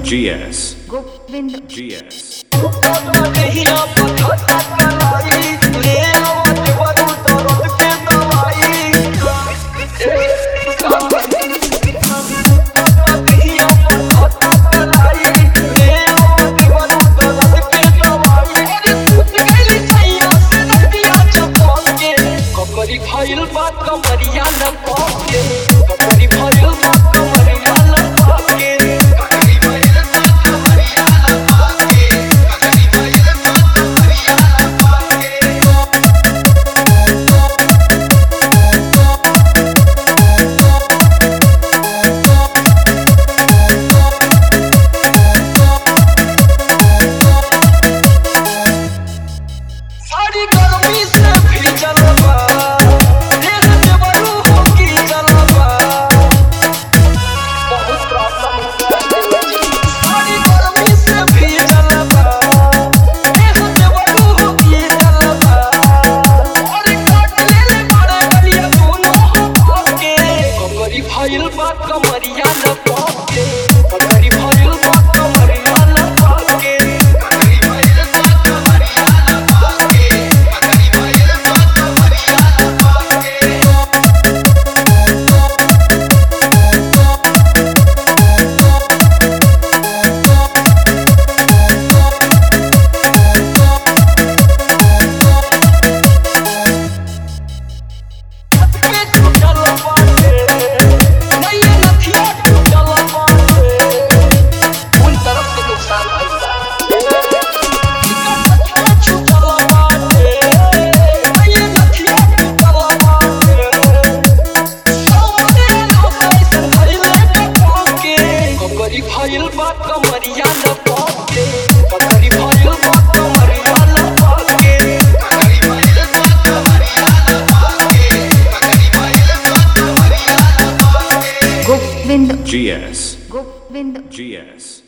GS. Govind GS. भइल बात कमरिया न पाके कमरी भइल बात कमरिया न पाके कमरी भइल बात कमरिया न पाके कमरी भइल बात कमरिया न पाके सारी गर्मी से भीजल बा भइल बात कमरिया न पाके कमरी भइल बात कमरिया न पाके कमरी भइल बात कमरिया न पाके कमरी भइल बात कमरिया न पाके भइल बात कमरिया न पाके कमरी भइल बात कमरिया न पाके कमरी भइल बात कमरिया न पाके कमरी भइल बात कमरिया न पाके Govind GS. Govind GS.